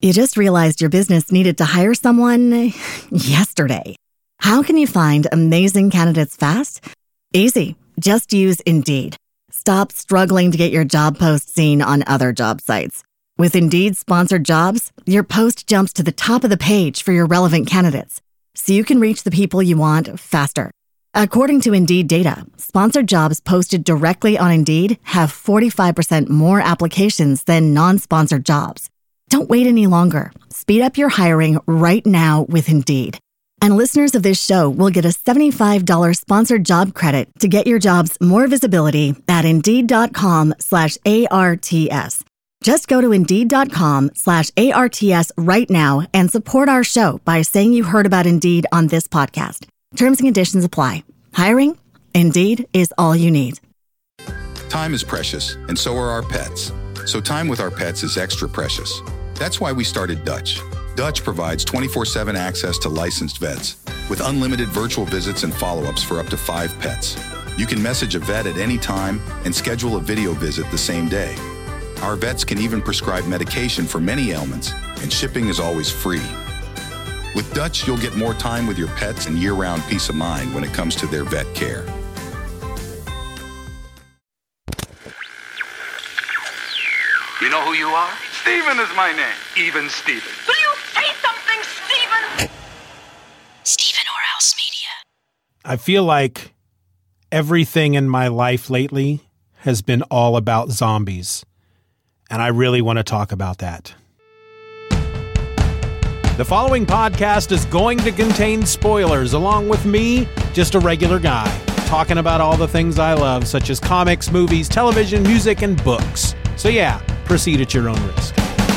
You just realized your business needed to hire someone yesterday. How can you find amazing candidates fast? Easy. Just use Indeed. Stop struggling to get your job post seen on other job sites. With Indeed sponsored jobs, your post jumps to the top of the page for your relevant candidates, so you can reach the people you want faster. According to Indeed data, sponsored jobs posted directly on Indeed have 45% more applications than non-sponsored jobs. Don't wait any longer. Speed up your hiring right now with Indeed. And listeners of this show will get a $75 sponsored job credit to get your jobs more visibility at Indeed.com/ARTS. Just go to Indeed.com/ARTS right now and support our show by saying you heard about Indeed on this podcast. Terms and conditions apply. Hiring? Indeed is all you need. Time is precious, and so are our pets. So time with our pets is extra precious. That's why we started Dutch. Dutch provides 24/7 access to licensed vets with unlimited virtual visits and follow-ups for up to 5 pets. You can message a vet at any time and schedule a video visit the same day. Our vets can even prescribe medication for many ailments, and shipping is always free. With Dutch, you'll get more time with your pets and year-round peace of mind when it comes to their vet care. You know who you are? Steven is my name. Even Steven. Will you say something, Steven? Stephen Orhouse Media. I feel like everything in my life lately has been all about zombies, and I really want to talk about that. The following podcast is going to contain spoilers, along with me, just a regular guy, talking about all the things I love, such as comics, movies, television, music, and books. So yeah, proceed at your own risk.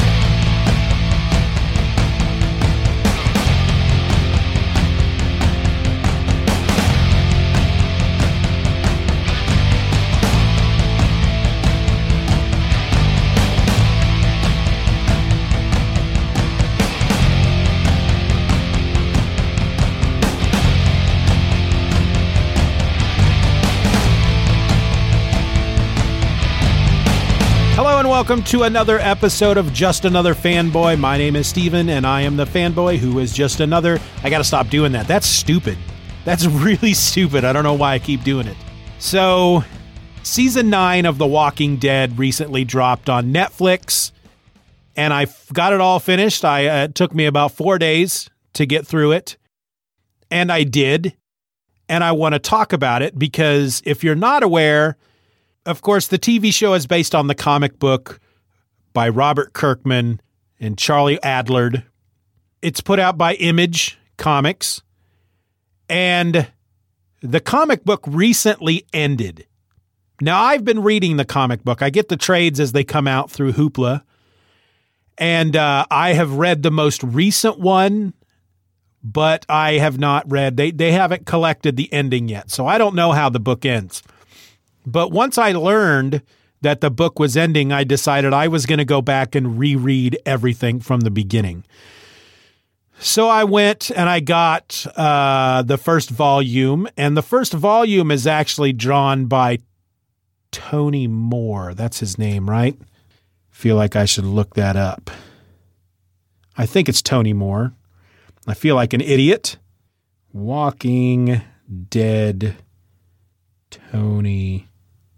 Welcome to another episode of Just Another Fanboy. My name is Steven, and I am the fanboy who is just another... I gotta stop doing that. That's stupid. That's really stupid. I don't know why I keep doing it. So, Season 9 of The Walking Dead recently dropped on Netflix, and I got it all finished. It took me about 4 days to get through it, and I did. And I want to talk about it because if you're not aware... Of course, the TV show is based on the comic book by Robert Kirkman and Charlie Adlard. It's put out by Image Comics. And the comic book recently ended. Now, I've been reading the comic book. I get the trades as they come out through Hoopla. And I have read the most recent one, but I have not read. They haven't collected the ending yet. So I don't know how the book ends. But once I learned that the book was ending, I decided I was going to go back and reread everything from the beginning. So I went and I got the first volume, and the first volume is actually drawn by Tony Moore. That's his name, right? Feel like I should look that up. I think it's Tony Moore. I feel like an idiot. Walking Dead Tony...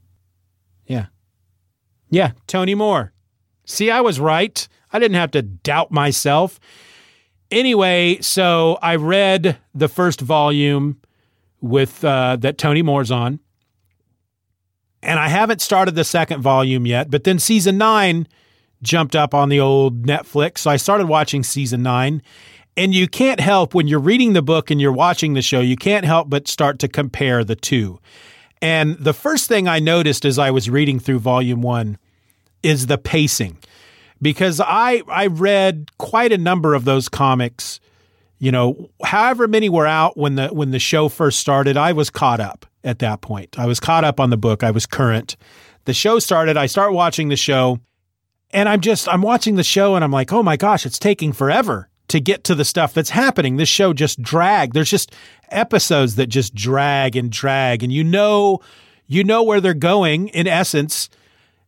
Yeah, Tony Moore. See, I was right. I didn't have to doubt myself. Anyway, so I read the first volume with that Tony Moore's on. And I haven't started the second volume yet, but then Season 9 jumped up on the old Netflix. So I started watching Season 9. And you can't help, when you're reading the book and you're watching the show, you can't help but start to compare the two. And the first thing I noticed as I was reading through Volume 1 is the pacing. Because I read quite a number of those comics, you know, however many were out when the show first started, I was caught up at that point. I was caught up on the book. I was current. The show started, I start watching the show, and I'm watching the show and I'm like, oh my gosh, it's taking forever to get to the stuff that's happening. This show just dragged. There's just episodes that just drag, and you know where they're going, in essence.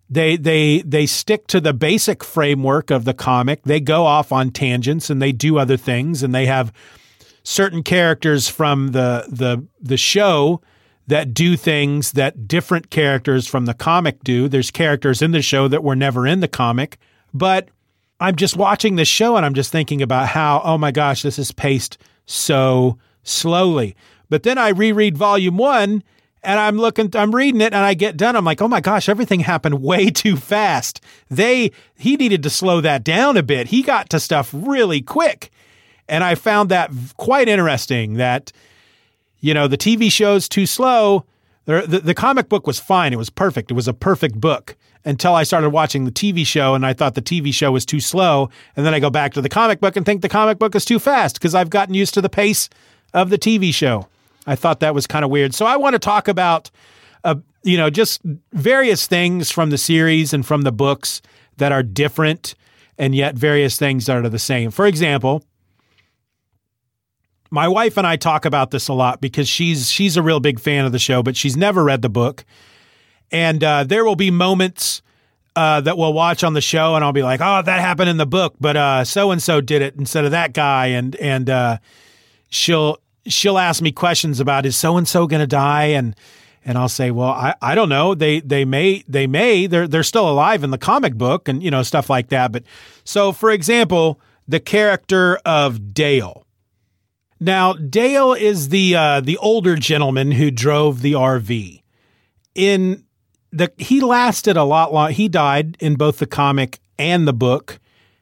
They stick to the basic framework of the comic. They go off on tangents and they do other things, and they have certain characters from the show that do things that different characters from the comic do. There's characters in the show that were never in the comic, but I'm just watching the show and I'm just thinking about how, oh my gosh, this is paced so slowly. But then I reread volume 1 and I'm reading it and I get done. I'm like, oh my gosh, everything happened way too fast. He needed to slow that down a bit. He got to stuff really quick. And I found that quite interesting that, the TV show's too slow. The comic book was fine. It was perfect. It was a perfect book until I started watching the TV show and I thought the TV show was too slow. And then I go back to the comic book and think the comic book is too fast because I've gotten used to the pace of the TV show. I thought that was kind of weird. So I want to talk about, just various things from the series and from the books that are different and yet various things that are the same. For example, my wife and I talk about this a lot because she's a real big fan of the show, but she's never read the book. And there will be moments that we'll watch on the show and I'll be like, oh, that happened in the book, but so-and-so did it instead of that guy. And she'll ask me questions about, is so-and-so going to die? And I'll say, well, I don't know. They may, they're still alive in the comic book and, stuff like that. But so for example, the character of Dale. Now, Dale is the older gentleman who drove the RV. He lasted a lot long. He died in both the comic and the book.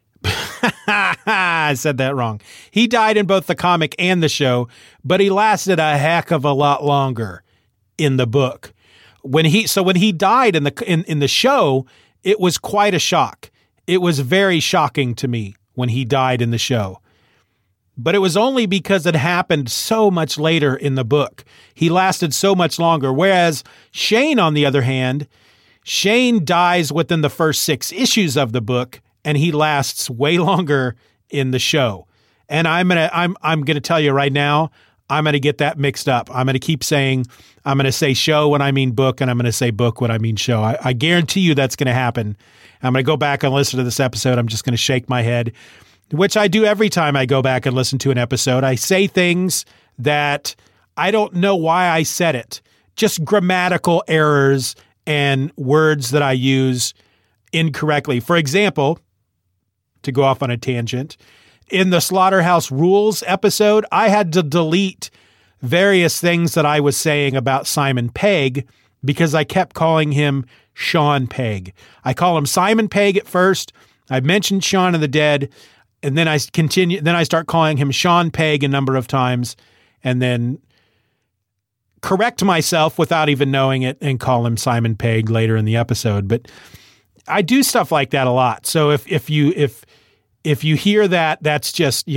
I said that wrong. He died in both the comic and the show, but he lasted a heck of a lot longer in the book. When he died in the show, it was quite a shock. It was very shocking to me when he died in the show. But it was only because it happened so much later in the book. He lasted so much longer. Whereas Shane, on the other hand, Shane dies within the first 6 issues of the book, and he lasts way longer in the show. And I'm gonna tell you right now, I'm gonna get that mixed up. I'm gonna say show when I mean book, and I'm gonna say book when I mean show. I guarantee you that's gonna happen. I'm gonna go back and listen to this episode. I'm just gonna shake my head, which I do every time I go back and listen to an episode. I say things that I don't know why I said it. Just grammatical errors and words that I use incorrectly. For example, to go off on a tangent, in the Slaughterhouse Rules episode, I had to delete various things that I was saying about Simon Pegg because I kept calling him Sean Pegg. I call him Simon Pegg at first. I mentioned Shaun of the Dead. And then I start calling him Sean Pegg a number of times and then correct myself without even knowing it and call him Simon Pegg later in the episode. But I do stuff like that a lot. So if you hear that, that's just,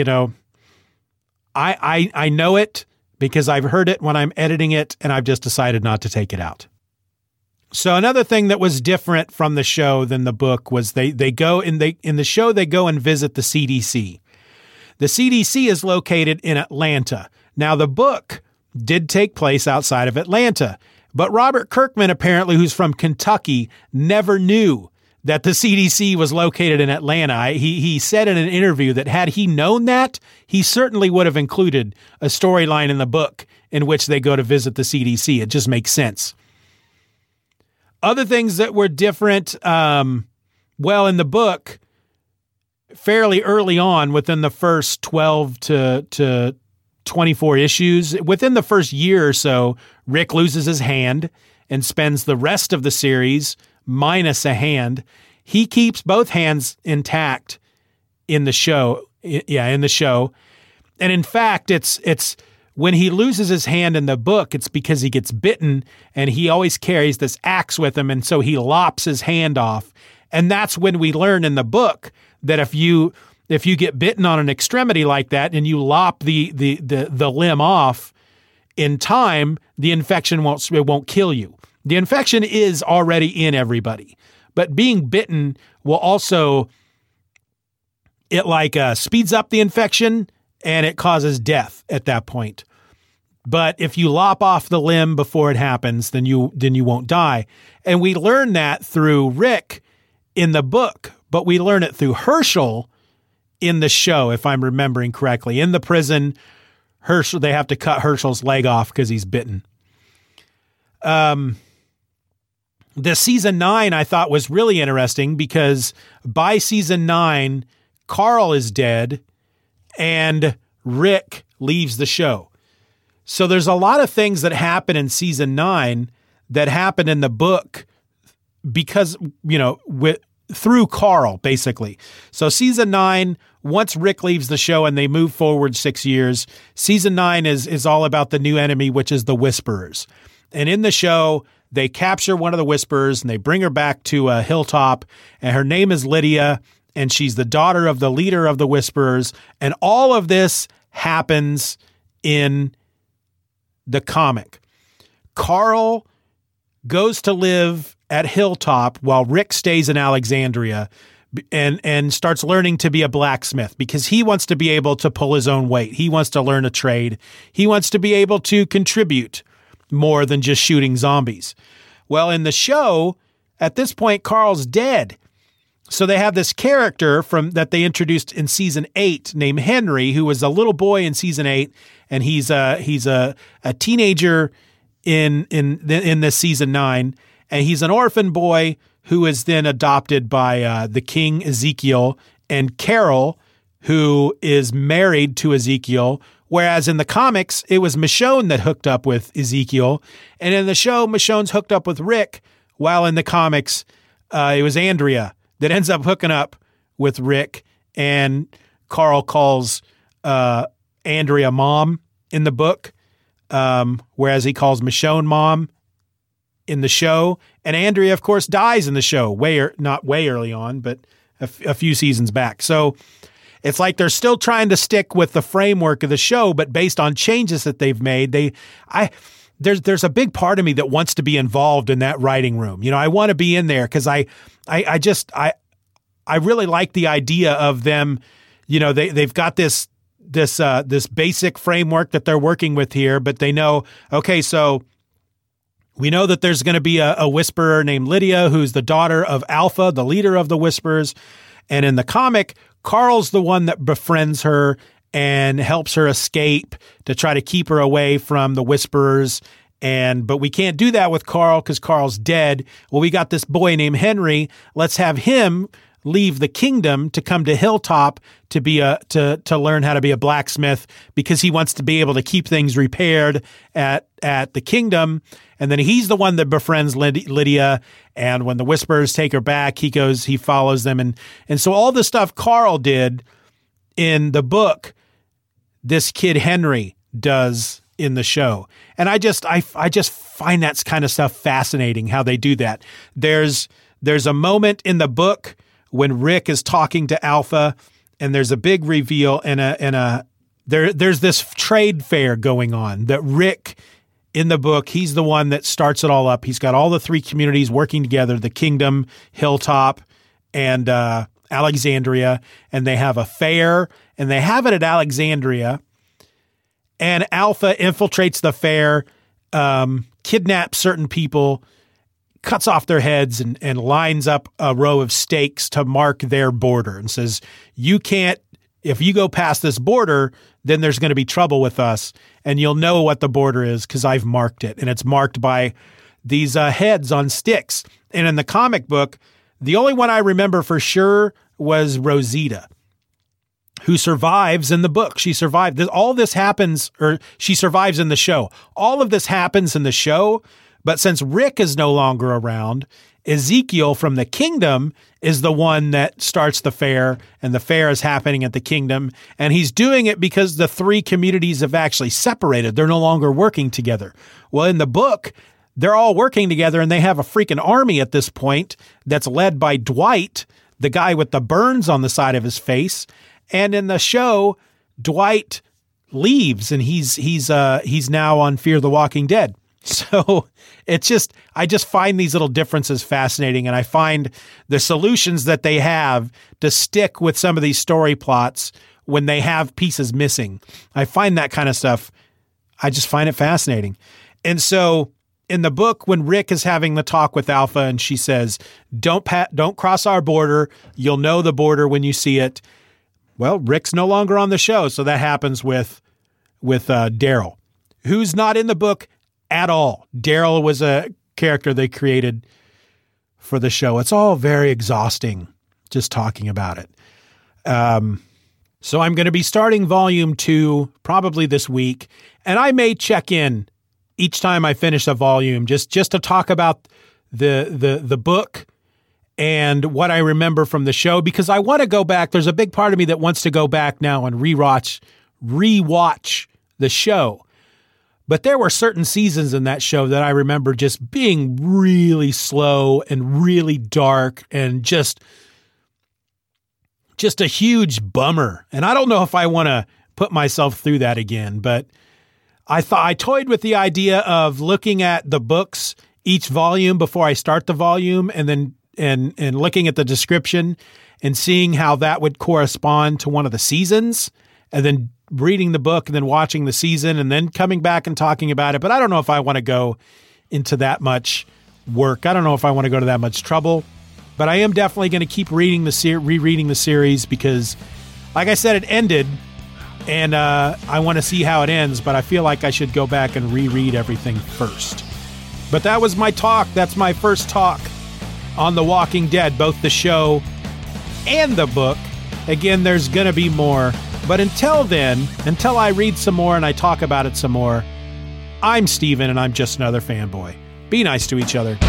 I know it because I've heard it when I'm editing it and I've just decided not to take it out. So another thing that was different from the show than the book was they go in the show, they go and visit the CDC. The CDC is located in Atlanta. Now the book did take place outside of Atlanta, but Robert Kirkman, apparently, who's from Kentucky, never knew that the CDC was located in Atlanta. He said in an interview that had he known that, he certainly would have included a storyline in the book in which they go to visit the CDC. It just makes sense. Other things that were different, in the book, fairly early on, within the first 12 to 24 issues, within the first year or so, Rick loses his hand and spends the rest of the series minus a hand. He keeps both hands intact in the show. In the show. And in fact, it's when he loses his hand in the book, it's because he gets bitten and he always carries this axe with him. And so he lops his hand off. And that's when we learn in the book that if you get bitten on an extremity like that and you lop the limb off in time, the infection won't kill you. The infection is already in everybody, but being bitten will also, it speeds up the infection and it causes death at that point. But if you lop off the limb before it happens, then you won't die. And we learn that through Rick in the book, but we learn it through Herschel in the show, if I'm remembering correctly. In the prison, they have to cut Herschel's leg off because he's bitten. The season 9 I thought was really interesting because by season 9, Carl is dead and Rick leaves the show. So there's a lot of things that happen in season 9 that happen in the book because, through Carl, basically. So season 9, once Rick leaves the show and they move forward 6 years, season 9 is all about the new enemy, which is the Whisperers. And in the show, they capture one of the Whisperers and they bring her back to a hilltop, and her name is Lydia, and she's the daughter of the leader of the Whisperers. And all of this happens in the comic. Carl goes to live at Hilltop while Rick stays in Alexandria and starts learning to be a blacksmith because he wants to be able to pull his own weight. He wants to learn a trade. He wants to be able to contribute more than just shooting zombies. Well, in the show, at this point, Carl's dead. So they have this character that they introduced in season 8 named Henry, who was a little boy in season 8, and he's a teenager in this season 9, and he's an orphan boy who is then adopted by the king Ezekiel and Carol, who is married to Ezekiel. Whereas in the comics, it was Michonne that hooked up with Ezekiel, and in the show, Michonne's hooked up with Rick, while in the comics, it was Andrea that ends up hooking up with Rick, and Carl calls Andrea mom in the book, whereas he calls Michonne mom in the show. And Andrea, of course, dies in the show, not way early on, but a few seasons back. So it's like they're still trying to stick with the framework of the show, but based on changes that they've made, there's a big part of me that wants to be involved in that writing room. I want to be in there because I really like the idea of them. They've got this basic framework that they're working with here, but they know, okay, so we know that there's going to be a Whisperer named Lydia, who's the daughter of Alpha, the leader of the Whisperers. And in the comic, Carl's the one that befriends her and helps her escape to try to keep her away from the Whisperers. But we can't do that with Carl because Carl's dead. Well, we got this boy named Henry. Let's have him leave the kingdom to come to Hilltop to be to learn how to be a blacksmith because he wants to be able to keep things repaired at the kingdom. And then he's the one that befriends Lydia. And when the Whisperers take her back, he follows them. And so all the stuff Carl did in the book, this kid Henry does in the show. And I just find that kind of stuff fascinating, how they do that. There's a moment in the book when Rick is talking to Alpha, and there's a big reveal there's this trade fair going on that Rick in the book, he's the one that starts it all up. He's got all the 3 communities working together, the Kingdom, Hilltop, and Alexandria, and they have a fair, and they have it at Alexandria, and Alpha infiltrates the fair, kidnaps certain people, cuts off their heads, and lines up a row of stakes to mark their border and says, if you go past this border, then there's going to be trouble with us, and you'll know what the border is because I've marked it, and it's marked by these heads on sticks. And in the comic book, the only one I remember for sure was Rosita, who survives in the book. She survived. All this happens, or she survives in the show. All of this happens in the show, but since Rick is no longer around, Ezekiel from the Kingdom is the one that starts the fair, and the fair is happening at the Kingdom, and he's doing it because the 3 communities have actually separated. They're no longer working together. Well, in the book, they're all working together, and they have a freaking army at this point that's led by Dwight, the guy with the burns on the side of his face. And in the show, Dwight leaves, and he's now on Fear the Walking Dead. So I just find these little differences fascinating, and I find the solutions that they have to stick with some of these story plots when they have pieces missing. I find that kind of stuff, I just find it fascinating. And so in the book, when Rick is having the talk with Alpha and she says, don't cross our border. You'll know the border when you see it. Well, Rick's no longer on the show. So that happens with Daryl, who's not in the book at all. Daryl was a character they created for the show. It's all very exhausting just talking about it. So I'm going to be starting volume 2 probably this week, and I may check in each time I finish a volume just to talk about the book and what I remember from the show, because I want to go back. There's a big part of me that wants to go back now and rewatch the show. But there were certain seasons in that show that I remember just being really slow and really dark and just a huge bummer. And I don't know if I want to put myself through that again, but I toyed with the idea of looking at the books, each volume before I start the volume, and then and looking at the description and seeing how that would correspond to one of the seasons, and then reading the book and then watching the season and then coming back and talking about it. But I don't know if I want to go into that much work. I don't know if I want to go to that much trouble, but I am definitely going to keep rereading the series because, like I said, it ended and I want to see how it ends, but I feel like I should go back and reread everything first. But that was my talk. That's my first talk on The Walking Dead, both the show and the book. Again, there's going to be more. But until then, until I read some more and I talk about it some more, I'm Steven and I'm just another fanboy. Be nice to each other.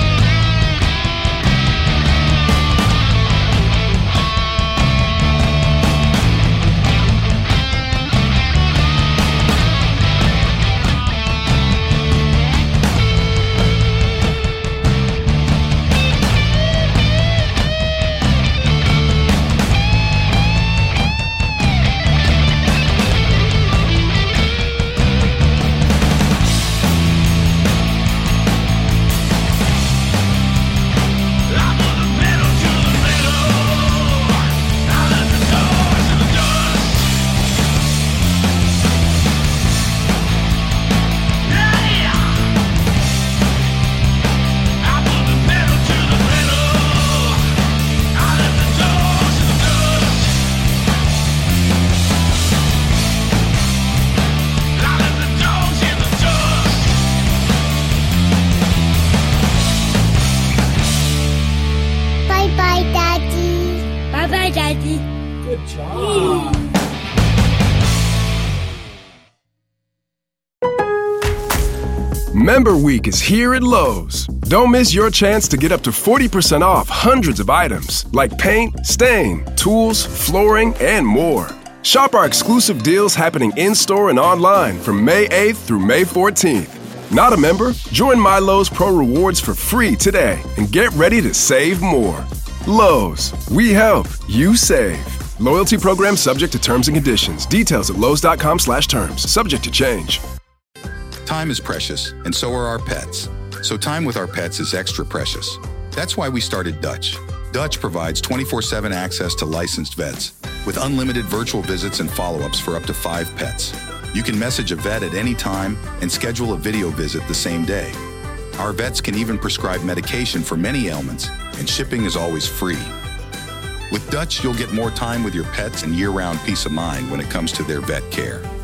Member Week is here at Lowe's. Don't miss your chance to get up to 40% off hundreds of items like paint, stain, tools, flooring, and more. Shop our exclusive deals happening in-store and online from May 8th through May 14th. Not a member? Join My Lowe's Pro Rewards for free today and get ready to save more. Lowe's, we help, you save. Loyalty program subject to terms and conditions. Details at lowes.com/terms. Subject to change. Time is precious, and so are our pets. So time with our pets is extra precious. That's why we started Dutch. Dutch provides 24/7 access to licensed vets with unlimited virtual visits and follow-ups for up to 5 pets. You can message a vet at any time and schedule a video visit the same day. Our vets can even prescribe medication for many ailments, and shipping is always free. With Dutch, you'll get more time with your pets and year-round peace of mind when it comes to their vet care.